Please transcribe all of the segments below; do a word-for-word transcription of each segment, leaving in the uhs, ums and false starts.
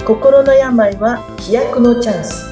心の病は飛躍のチャンス。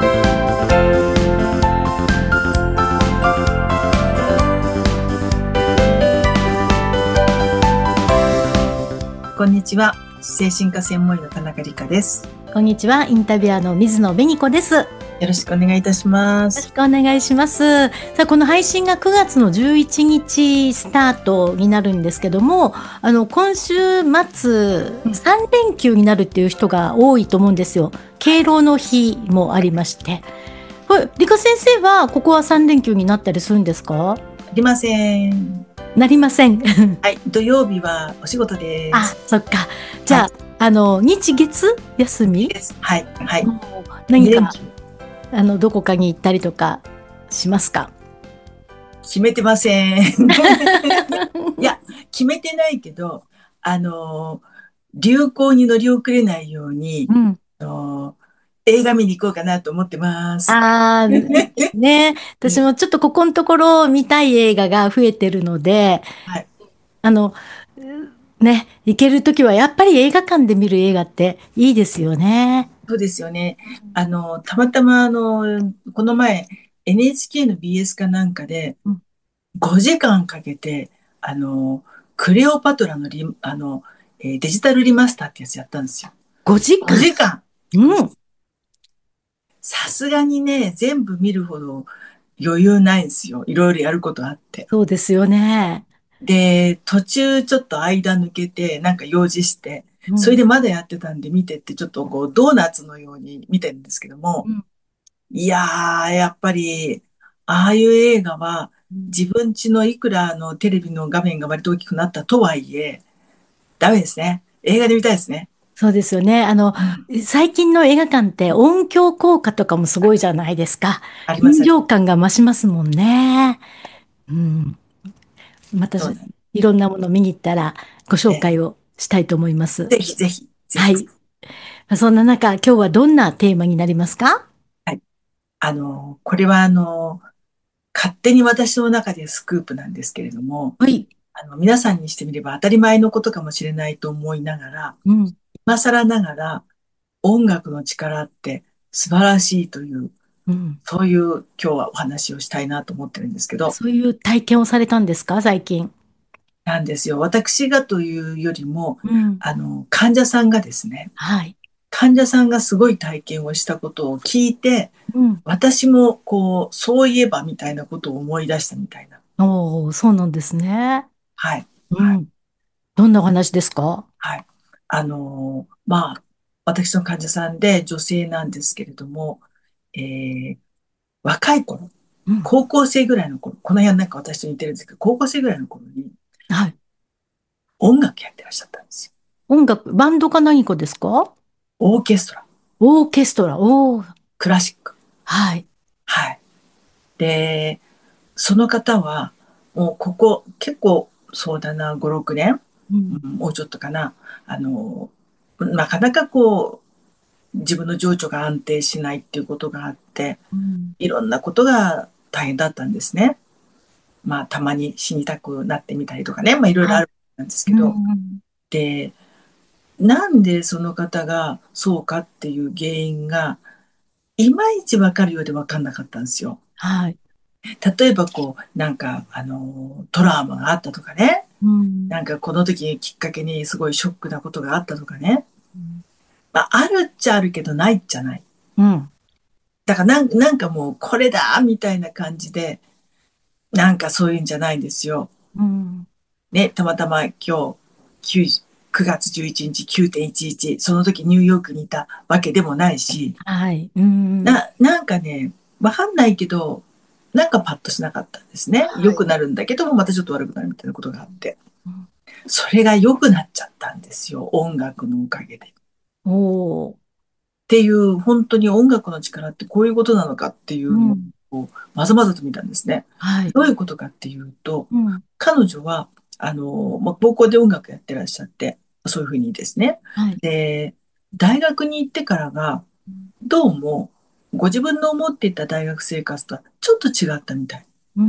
こんにちは、精神科専門医の田中理香です。 こんにちは、インタビュアーの水野紅子です。 よろしくお願いいたします。 よろしくお願いします。さあ、この配信がくがつのじゅういちにちスタートになるんですけども、あの今週末さんれんきゅうになるっていう人が多いと思うんですよ。敬老の日もありまして、これ理科先生はここはさんれんきゅうになったりするんですか？ ありません。 なりません。 はい、土曜日はお仕事です。 あ、そっか。じゃあ、はい、あの日月休みです。はいはい。 何かあのどこかに行ったりとかしますか？ 決めてません。いや、決めてないけど、あの、流行に乗り遅れないように、うん、あの映画見に行こうかなと思ってます。 ああ、ね。私もちょっとここのところ見たい映画が増えてるので、はい、あの、ね、行けるときはやっぱり映画館で見る映画っていいですよね。 そうですよね。あの、たまたまあの、この前 エヌエイチケー の ビーエス かなんかでごじかんかけて、あの、クレオパトラのリ、あの、えーデジタルリマスターってやつやったんですよ。 ごじかん ?ご時間。 うん。 さすがにね、全部見るほど余裕ないんですよ。いろいろやることあって。 そうですよね。 で、途中ちょっと間抜けて、なんか用事して、 うん、 それでまだやってたんで見てって、ちょっとこう、ドーナツのように見てるんですけども、うん、いやー、やっぱり、ああいう映画は、自分家のいくらのテレビの画面が割と大きくなったとはいえ、ダメですね。映画で見たいですね。 そうですよね。あの、うん、最近の映画館って音響効果とかもすごいじゃないですか。 あります。 臨場感が増しますもんね。うん。また、いろんなもの見に行ったらご紹介をしたいと思います。 ぜひぜひ。ぜひはい。そんな中、今日はどんなテーマになりますか？ はい。あの、これはあの、勝手に私の中でスクープなんですけれども、 はい。 あの、皆さんにしてみれば当たり前のことかもしれないと思いながら、うん、今更ながら音楽の力って素晴らしいという、うん、そういう今日はお話をしたいなと思ってるんですけど。 そういう体験をされたんですか、最近？ なんですよ。私がというよりも、うん、あの、患者さんがですね、はい。患者さんがすごい体験をしたことを聞いて、うん、私もこう、そういえばみたいなことを思い出したみたいな。 おー、そうなんですね。 はい。 うん。どんなお話ですか？ はい。あのー、まあ、私の患者さんで女性なんですけれども、えー、若い頃、うん、高校生ぐらいの頃、この辺なんか私と似てるんですけど、高校生ぐらいの頃に、はい。音楽やってらっしゃったんですよ。 音楽、バンドか何かですか？ オーケストラ。 オーケストラ、おー。 クラシック。 はい。 はい。で、その方は、もうここ、結構、そうだな、ご、ろくねん、うん、もうちょっとかな。あの、なかなかこう、自分の情緒が安定しないっていうことがあって、うん、いろんなことが大変だったんですね。まあ、たまに死にたくなってみたりとかね、まあ、いろいろあるんですけど、はい、うん、で、なんでその方がそうかっていう原因が、いまいちわかるようでわかんなかったんですよ。 はい。 例えばこう、なんか、あの、トラウマがあったとかね、うん、なんかこの時きっかけにすごいショックなことがあったとかね、うん、まあ、あるっちゃあるけどないっちゃない。うん。だからなんなんかもうこれだみたいな感じで、なんかそういうんじゃないんですよ。うん、ね、たまたま今日くがつじゅういちにちきゅうてんいちいち、その時ニューヨークにいたわけでもないし、はい。うん、な、なんかね、わかんないけど、なんかパッとしなかったんですね。良、はい、くなるんだけども、またちょっと悪くなるみたいなことがあって。うん、それが良くなっちゃったんですよ。音楽のおかげで。おー。っていう、本当に音楽の力ってこういうことなのかっていうのを、まざまざと見たんですね。はい、どういうことかっていうと、うん、彼女は、あの、まあ、高校で音楽やってらっしゃって、そういうふうにですね。はい、で、大学に行ってからが、どうも、ご自分の思っていた大学生活とはちょっと違ったみたい。うん、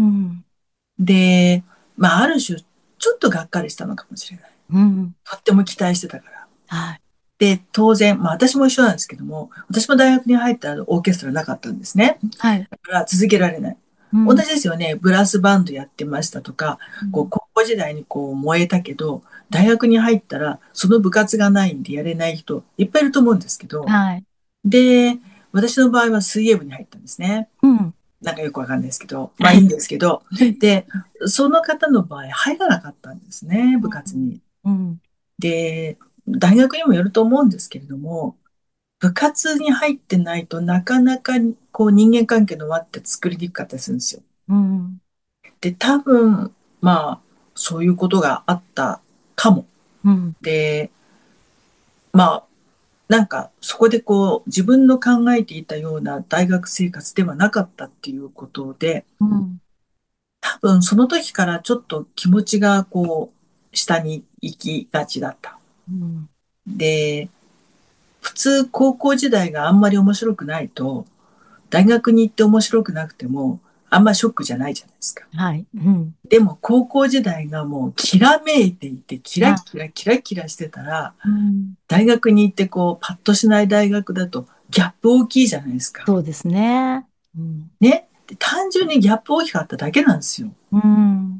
で、まあ、ある種、ちょっとがっかりしたのかもしれない。うん、とっても期待してたから。はい、 で、当然、まあ私も一緒なんですけども、私も大学に入ったらオーケストラなかったんですね。 はい。 だから続けられない。同うん。 じですよね。ブラスバンドやってましたとか、こう、 うん。 高校時代にこう燃えたけど、大学に入ったらその部活がないんでやれない人いっぱいいると思うんですけど、 はい。 で、私の場合は水泳部に入ったんですね。 うん。 なんかよくわかんないですけど、まあはい。 いいんですけど、で、その方の場合入らなかったんですね、部活に。 うん。 で、大学にもよると思うんですけれども、部活に入ってないとなかなかこう人間関係の輪って作りにくかったりするんですよ。 うん。 で、多分、まあ、そういうことがあったかも。 うん。 で、まあ、なんかそこでこう自分の考えていたような大学生活ではなかったっていうことで、 うん。 多分その時からちょっと気持ちがこう下に行きがちだった。 うん。 で、普通高校時代があんまり面白くないと、大学に行って面白くなくても、あんまショックじゃないじゃないですか。 はい。うん。 でも高校時代がもうきらめいていて、キラはい。 キラキラキラしてたら、 うん。 大学に行ってこう、パッとしない大学だとギャップ大きいじゃないですか。 そうですね。うん。 ね。で単純にギャップ大きかっただけなんですよ。 うん。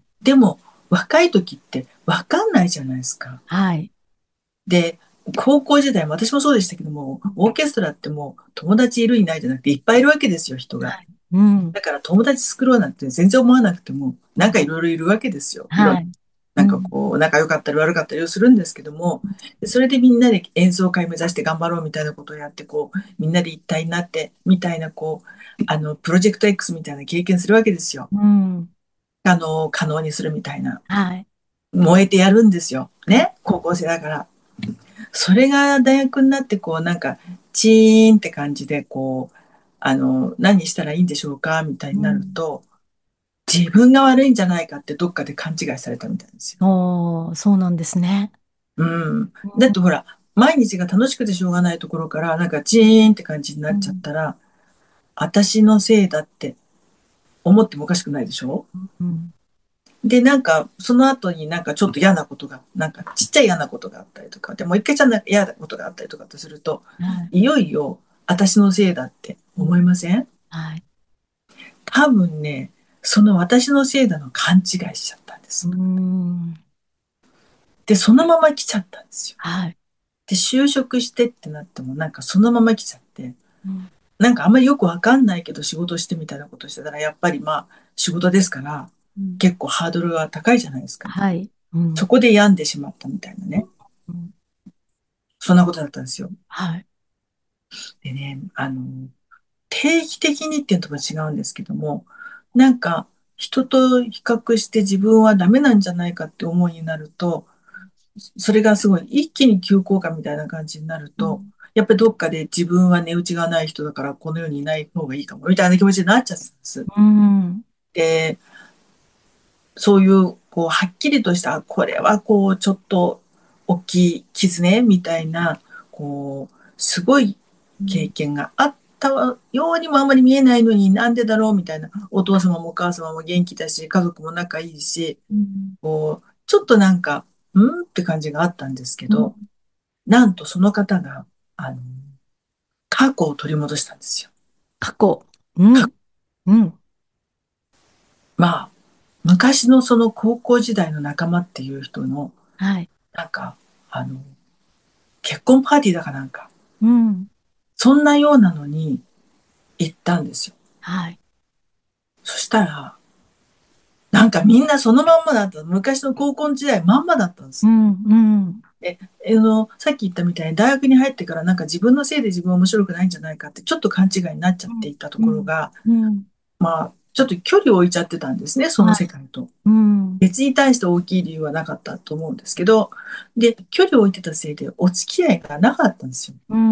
でも、若い時ってわかんないじゃないですか。 はい。 で、高校時代、私もそうでしたけども、オーケストラってもう友達いるいないじゃなくていっぱいいるわけですよ、人が。 はい。うん。 だから友達作ろうなんて全然思わなくても、なんかいろいろいるわけですよ。いろんな、 はい。 なんかうん。 こう、仲良かったり悪かったりをするんですけども、それでみんなで演奏会目指して頑張ろうみたいなことをやって、こう、みんなで一体になって、みたいな、こう、あの、プロジェクト X みたいな経験するわけですよ。 うん。 あの、可能にするみたいな。 はい。 燃えてやるんですよ。 はい。 ね。高校生だから。それが大学になって、こう、なんか、チーンって感じで、こう、あの、何したらいいんでしょうかみたいになるうん。 と、自分が悪いんじゃないかってどっかで勘違いされたみたいですよ。 おー、そうなんですね。 うん。 うん。 だってほら、毎日が楽しくてしょうがないところから、なんかチーンって感じになっちゃっうん。 たら、私のせいだって思ってもおかしくないでしょ。 うん。 で、なんか、その後になんかちょっと嫌なことが、なんかちっちゃい嫌なことがあったりとか、でもう一回ちゃんと嫌なことがあったりとかとすると、 はい。 いよいよ私のせいだってうん。 思いません？ はい。 多分ね、その私のせいだの勘違いしちゃったんでうす。 ん。 で、そのまま来ちゃったんですよ。 はい。 で、就職してってなってもなんかそのまま来ちゃって、 うん。 なんかあんまりよくわかんないけど仕事してみたいなことしてたら、やっぱりまあ仕事ですから、 うん。 結構ハードルが高いじゃないですか。 はい。うん。 そこで病んでしまったみたいなね。 うん。 そんなことだったんですよ。 はい。 でね、あの、定期的にっていうのとは違うんですけども、なんか人と比較して自分はダメなんじゃないかって思いになると、それがすごい一気に急降下みたいな感じになると、 うん。 やっぱりどっかで自分は値打ちがない人だからこの世にいない方がいいかもみたいな気持ちになっちゃったんです。 うん。 で、そういう、こう、はっきりとした、これはこう、ちょっと大きい傷ね、みたいな、こう、すごい経験があったようにもあんまり見えないのになんでだろうみたいな、お父様もお母様も元気だし、家族も仲いいし、 うん。 こう、ちょっとなんか、んって感じがあったんですけうん。 ど、なんとその方が、あの、過去を取り戻したんですよ。 過去。うん。うん。 まあ、昔のその高校時代の仲間っていう人の、 はい。 なんか、あの、結婚パーティーだかなんか、 うん。 そんなようなのに行ったんですよ。 はい。 そしたら、なんかみんなそのまんまだった。昔の高校時代まんまだったんです。 うん。うん。 で、あの、さっき言ったみたいに大学に入ってからなんか自分のせいで自分は面白くないんじゃないかってちょっと勘違いになっちゃっていたとうん。 ころが、 うん。 まあ、ちょっと距離を置いちゃってたんですね、そのはい。 世界と。 うん。 別に対して大きい理由はなかったと思うんですけど、で、距離を置いてたせいでお付き合いがなかったんですよ。 うん。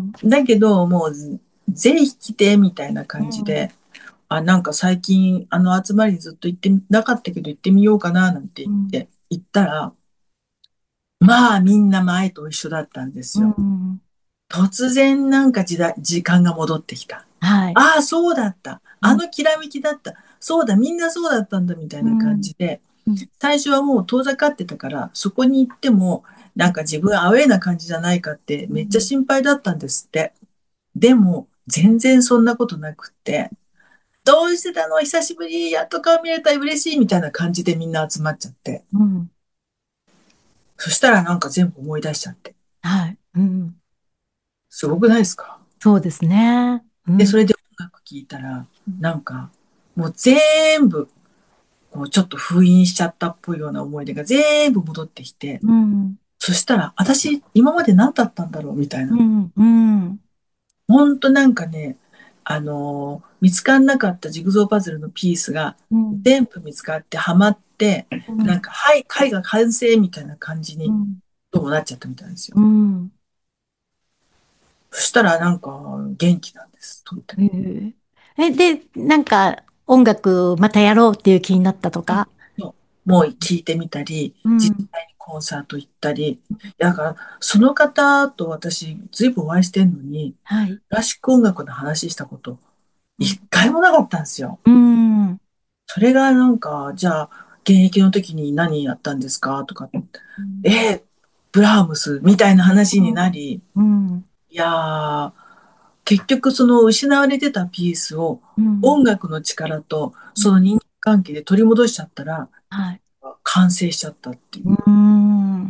だけど、もう、ぜひ来て、みたいなうん。 感じで、あ、なんか最近、あの集まりにずっと行ってなかったけど行ってみようかな、なんて言うん。 って、行ったら、まあみんな前と一緒だったんでうすよ。 ん。 突然なんか時代、時間が戻ってきた。 はい。 ああ、そうだった。 うん。 あのきらめきだった。そうだ、みんなそうだったんだ、みたいな感うん。 じで。 うん、 最初はもう遠ざかってたから、そこに行っても、なんか自分アウェーな感じじゃないかってめっちゃ心配だったんですって。でも、全然そんなことなくって、どうしてたの久しぶり、やっと顔見れた嬉しいみたいな感じでみんな集まっちゃって。 うん。 そしたらなんか全部思い出しちゃって。 はい。うん。 すごくないですか？ そうですね。うで、 ん。 それで音楽聴いたら、なんか、もう全部、こうちょっと封印しちゃったっぽいような思い出が全部戻ってきて、 うん。 そしたら、私、今まで何だったんだろうみたいな。 うん。うん。 ほんとなんかね、あのー見つかんなかったジグゾーパズルのピースがうん。 全部見つかってはまって、 うん。 なんか、はい、絵画完成みたいな感じに、 うん。 どうもなっちゃったみたいですよ。 うん。そそしたらなんか元気なんです。とっても。 えーえ、で、なんか、音楽またやろうっていう気になったとか？ そうもう聞いてみたり、実うん。 際にコンサート行ったり、だから、その方と私、ずいぶんお会いしてんのに、 はい。 クラシック音楽の話したこと、 うん。 一回もなかったんですよ。 うん。 それがなんか、じゃあ、現役の時に何やったんですかとか、えー、ブラームスみたいな話になり、 うん。 いやー、結局その失われてたピースをうん。 音楽の力とうん。 その人間関係で取り戻しちゃったら、 はい。 完成しちゃったっていう。 うん。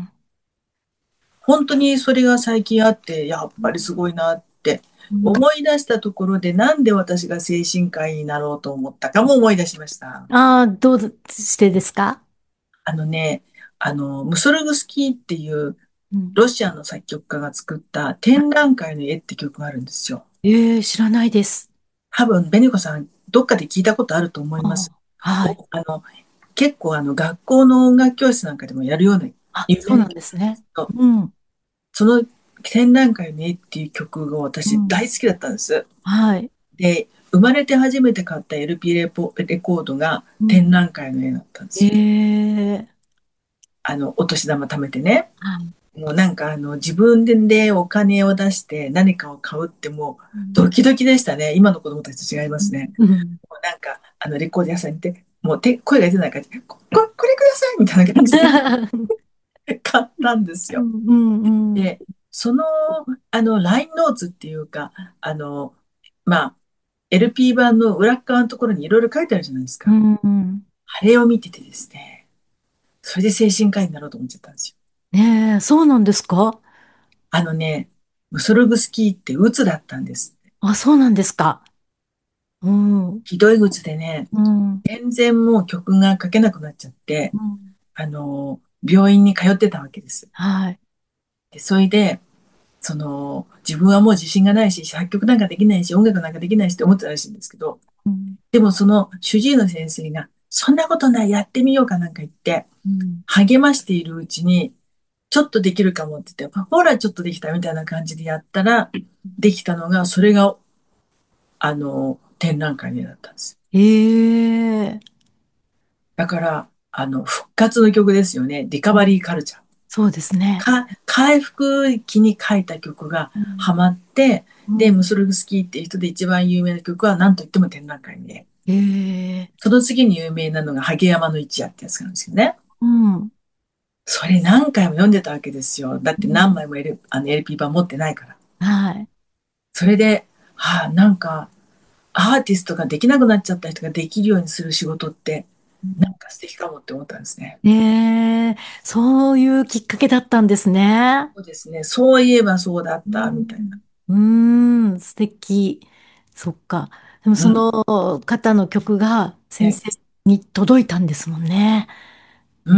本当にそれが最近あって、やっぱりすごいなってうん。 思い出したところで、なんで私が精神科医になろうと思ったかも思い出しました。 ああ、どうしてですか？ あのね、あの、ムソルグスキーっていううん。 ロシアの作曲家が作った展覧会の絵って曲があるんですよ。 ええ、知らないです。 多分、ベニコさん、どっかで聞いたことあると思います。 あ、はい。 おあの、結構あの、学校の音楽教室なんかでもやるようなあ、そうなん有名な曲ですね。 と、 うん。 その展覧会の絵っていう曲が私うん。 大好きだったんです。 はい。 で、生まれて初めて買った エルピー レポ、レコードがうん。 展覧会の絵だったんですよ。 ええ、 あの、お年玉貯めてね。 はい。 もうなんかあの、自分でお金を出して何かを買うってもううん。 ドキドキでしたね。今の子供たちと違いますね。 うん。 もうなんか、あの、レコード屋さんに行って、もう手、声が出ないから、こ、こ、これくださいみたいな感じで買ったんですよ。 うん。うん。うん。 で、その、あの、ラインノーツっていうか、あの、まあ、エルピー 版の裏っ側のところにいろいろ書いてあるじゃないですか。 うん。うん。 あれを見ててですね、それで精神科医になろうと思っちゃったんですよ。 ねえ、そうなんですか？ あのね、ムソルグスキーって鬱だったんです。 あ、そうなんですか。うん。うん。 ひどい鬱でね、 うん。 全然もう曲が書けなくなっちゃって、 うん。 あの、病院に通ってたわけです。 はい。 で、それで、その、自分はもう自信がないし、作曲なんかできないし、音楽なんかできないしって思ってたらしいんですけど、 うん。 でもその主治医の先生が、そんなことない、やってみようかなんか言って、 うん。 励ましているうちに、ちょっとできるかもって言って、ほら、ちょっとできたみたいな感じでやったら、できたのが、それが、あの、展覧会にだったんです。 ええ、 だから、あの、復活の曲ですよね。リカバリーカルチャー。 そうですね。 か、回復期に書いた曲がうん。 ハマって、で、 うん。 ムスルグスキーっていう人で一番有名な曲は何と言っても展覧会で、 ええ、 その次に有名なのがハゲ山の一夜ってやつなんですよね。 うん。 それ何回も読んでたわけですよ。だってうん。 何枚も、L、あの エルピー 版持ってないから。 はい。 それで、はあ、なんか、アーティストができなくなっちゃった人ができるようにする仕事って、なんか素敵かもって思ったんですね。 ねえ、そういうきっかけだったんですね。 そうですね。そういえばそうだっうた、みたいな。 ん。うーん、素敵。そっか。でもそうん。 の方の曲が先ね、 生に届いたんですもんね。 うん、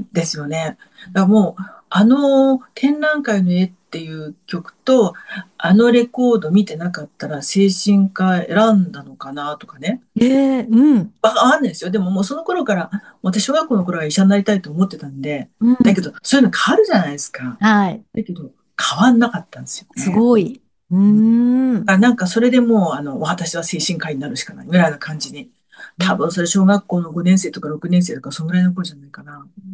ですよね。だからもう、あの展覧会の絵っていう曲と、あのレコード見てなかったら精神科選んだのかなとかね。 ええ、うん、 わかんないですよ。でももうその頃から、私小学校の頃は医者になりたいと思ってたんで、 うん。 だけど、そういうの変わるじゃないですか。 はい。 だけど、変わんなかったんですよすね。 ごい。ううん。 ーん。 あ、なんかそれでもう、あの、私は精神科医になるしかないぐらいな感じに。多分それ小学校のごねん生とかろくねん生とか、そのぐらいの頃じゃないかな。 うん。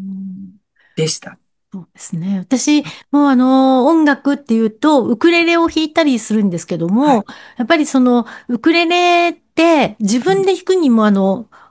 でした。 そうですね。私、もうあの、音楽っていうと、ウクレレを弾いたりするんですけども、 はい。 やっぱりその、ウクレレって自分で弾くにもあの、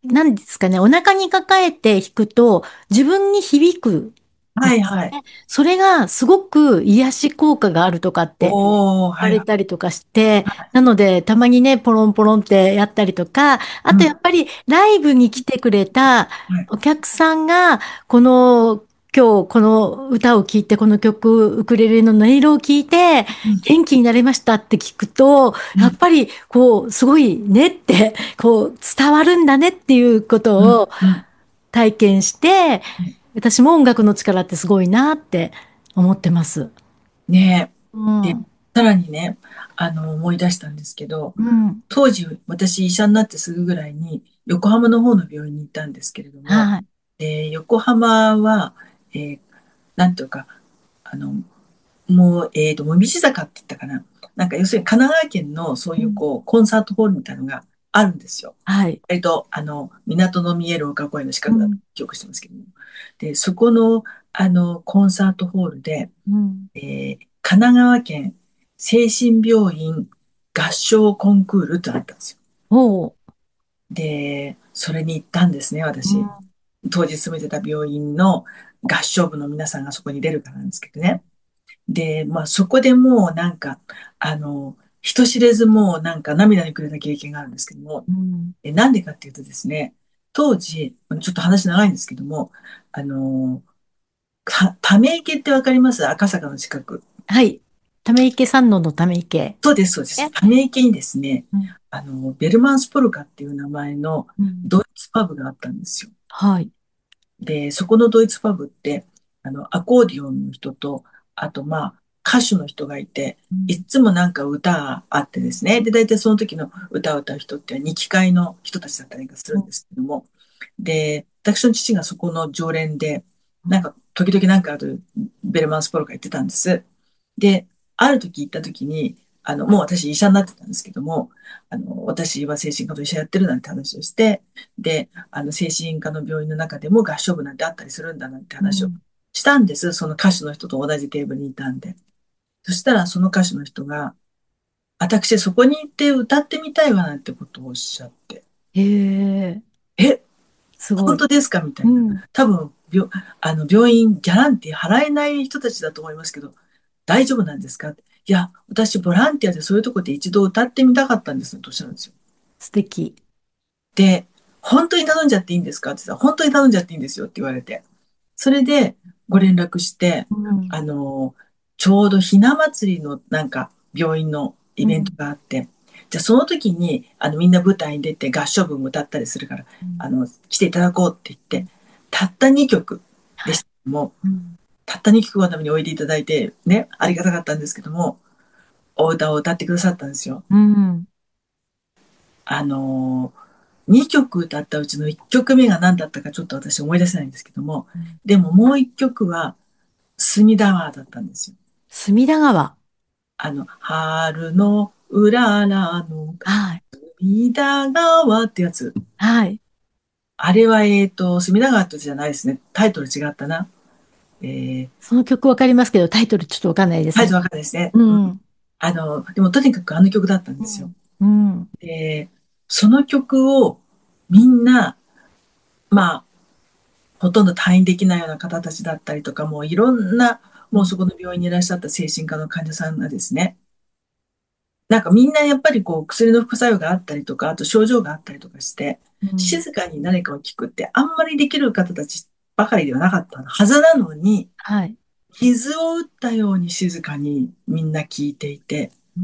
なんですかね、お腹に抱えて弾くと自分に響くですはいはい。 ね。それがすごく癒し効果があるとかっておー、 言われはいはい。 たりとかして、なのでたまにね、ポロンポロンってやったりとか、あうん。 とやっぱりライブに来てくれたはい。 お客さんが、この今日この歌を聴いて、この曲、ウクレレの音色を聴いて、 うん。 元気になれましたって聞くと、 うん。 やっぱりこう、すごいねって、こう、伝わるんだねっていうこうん。 とをうん。 体験して、私も音楽の力ってすごいなって思ってます。 ねえ。で、 うん。 さらにね、あの、思い出したんですけど、 うん。 当時、私医者になってすぐぐらいに、横浜の方の病院に行ったんですけれども、 はい。 で、横浜は、えーなんていうか、あの、もう、えっと、もみじ坂って言ったかな。なんか、要するに神奈川県のそういう、 うん。 こう、コンサートホールみたいなのがあるんですよ。 はい。 割と、あの、港の見える丘公園の近くだとうん。 記憶してますけども。で、そこの、あの、コンサートホールで、 うん。 えー神奈川県精神病院合唱コンクールってあったんですよ。 おう。 で、それに行ったんですね、私。 うん。 当時勤めてた病院の合唱部の皆さんがそこに出るからなんですけどね。で、まあそこでもうなんか、あの、人知れずもうなんか涙にくれた経験があるんですけども、 うん。 え、なんでかっていうとですね、当時、ちょっと話長いんですけども、あの、た、ため池ってわかります？赤坂の近く。 はい。ため池山王のため池。 そうです、そうです。 え。 ため池にですね、 うん。 あの、ベルマンスポルカっていう名前のうん。 ドイツパブがあったんですよ。 はい。 で、そこのドイツパブって、あの、アコーディオンの人と、あと、まあ、歌手の人がいて、 うん。 いつもなんか歌があってですね。で、大体その時の歌を歌う人って二期会の人たちだったりがするんですけども。で、私の父がそこの常連で、 うん。 なんか、時々なんかあるベルマンスポルカ行ってたんです。で、ある時行った時に、あの、もう私医者になってたんですけども、あの、私は精神科の医者やってるなんて話をして、で、あの、精神科の病院の中でも合唱部なんてあったりするんだなんて話をうん。 したんです。その歌手の人と同じテーブルにいたんで。そしたらその歌手の人が、私そこに行って歌ってみたいわなんてことをおっしゃって、 へえ、 え、 すごい。 本当ですかみたいな。 うん。 多分、病、あの、病院ギャランティー払えない人たちだと思いますけど、大丈夫なんですか？いや、私ボランティアでそういうとこで一度歌ってみたかったんですとおっしゃるんですよ。 素敵。 で、本当に頼んじゃっていいんですかって言ったら、本当に頼んじゃっていいんですよって言われて。それでご連絡して、 うん。 あの、ちょうどひな祭りのなんか病院のイベントうん。 があって、じゃあその時にあのみんな舞台に出て合唱部も歌ったりするから、 うん。 あの、来ていただこうって言って、たったにきょくではい。 したけども、 うん。 たったにきょくのためにおいでいただいて、ね、ありがたかったんですけども、お歌を歌ってくださったんですよ。 うん。 あのにきょく歌ったうちのいっきょくめが何だったかちょっと私思い出せないんですけども、 うん。 でももういっきょくは隅田川だったんですよ。 隅田川。 あの、春のうららのはい。 隅田川ってやつ。 はい。 あれは、えっと、隅田川ってやつじゃないですね。タイトル違ったな。えー、 その曲わかりますけど、タイトルちょっとわかんないですね。 タイトルわかんないですね。 ううん。 ん。 あの、でもとにかくあの曲だったんですよ。 うん。うん。 で、その曲をみんな、まあ、ほとんど退院できないような方たちだったりとか、もういろんな、 うん。 もうそこの病院にいらっしゃった精神科の患者さんがですね、なんかみんなやっぱりこう薬の副作用があったりとか、あと症状があったりとかして、 うん。 静かに何かを聞くってあんまりできる方たちばかりではなかったはずなのに、 はい。 傷を打ったように静かにみんな聞いていて、 うん。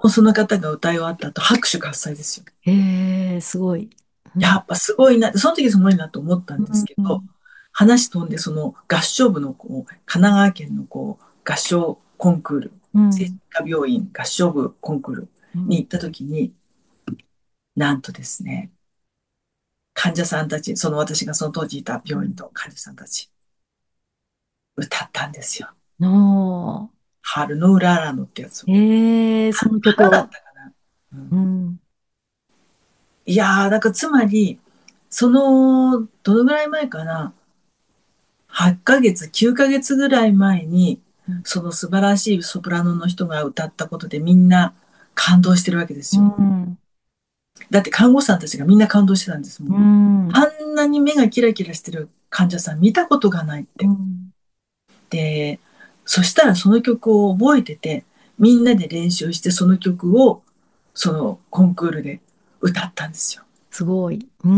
もうその方が歌い終わった後拍手喝采ですよ。 へえ、すごい。うん。 やっぱすごいな、その時すごいなと思ったんですけど、 うん。 話飛んでその合唱部のこう、神奈川県のこう、合唱コンクール、精神うん。 科病院合唱部コンクールうん。 に行った時に、なんとですね、患者さんたち、その私がその当時いた病院と患者さんたち、歌ったんですよ。 の春のうららのってやつを。 ええ、その曲花だっを。 たかな。うん、 うん。 いやー、だからつまり、その、どのぐらい前かな、はちかげつ、きゅうかげつぐらい前に、 うん。 その素晴らしいソプラノの人が歌ったことでみんな感動してるわけですうよ。 ん。 だって看護師さんたちがみんな感動してたんですもん。 うん。 あんなに目がキラキラしてる患者さん見たことがないっうて。 ん。 で、そしたらその曲を覚えてて、みんなで練習してその曲を、そのコンクールで歌ったんですよ。 すごい。うん。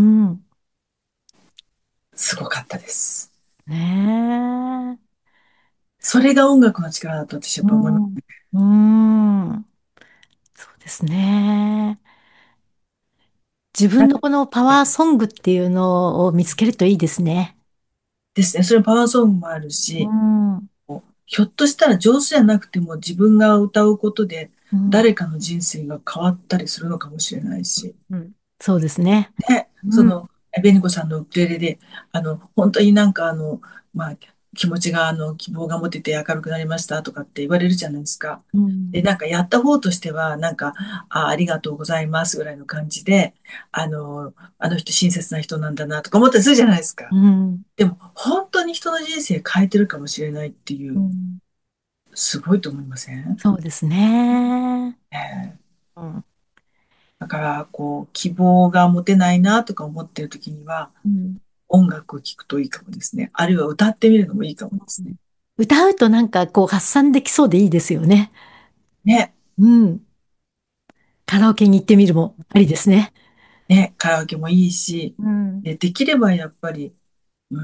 すごかったです。 ねえ。 それが音楽の力だと私やっぱ思います。 うん。うん。そうですね。自分のこのパワーソングっていうのを見つけるといいですね。 ですね。それパワーソングもあるうし、 ん。 ひょっとしたら上手じゃなくても自分が歌うことでうん。 誰かの人生が変わったりするのかもしれないし。 うん。そうですね。 で、そうん。 の、ベニコさんのウクレレで、あの、本当になんかあの、まあ、気持ちが、あの、希望が持てて明るくなりましたとかって言われるじゃないですか。 うん。 で、なんかやった方としては、なんか、あ、ありがとうございますぐらいの感じで、あの、あの人親切な人なんだなとか思ったりするじゃないですか。 うん。 でも、本当に人の人生変えてるかもしれないっていう、 うん。 すごいと思いません？ そうですね。 ええ。 うん。 だから、こう、希望が持てないなとか思ってる時には、 うん。 音楽を聴くといいかもですね。あるいは歌ってみるのもいいかもですね。 歌うとなんかこう発散できそうでいいですよね。 ね、 うん。カラオケに行ってみるもありですね。 ね、カラオケもいいし、 うん。 で、できればやっぱり、うん、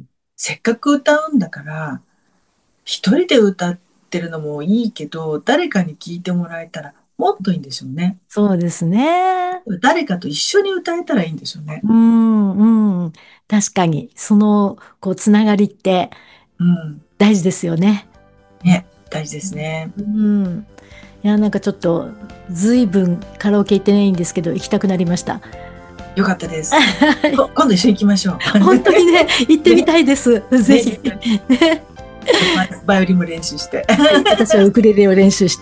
せっかく歌うんだから、一人で歌ってるのもいいけど、誰かに聴いてもらえたらもっといいんでしょうね。 そうですね。 誰かと一緒に歌えたらいいんでしょうね。 うん、うん。確かに、その、こう、つながりってうん。 大事ですよね。 ね、大事ですね。 うん。いや、なんかちょっと、ずいぶんカラオケ行ってないんですけど、行きたくなりました。 よかったです。 はい。 こ今度一緒に行きましょう。 本当にね、行ってみたいです。ぜね、 ひ。ね。 バイバイオリンも練習して。 はい。私はウクレレを練習して。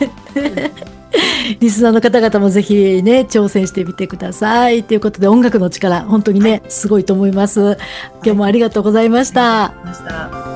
リスナーの方々もぜひね、挑戦してみてください。ということで、音楽の力、本当にはい。 ね、すごいと思います。今日はい。 もありがとうございましありがとうござた。 いました。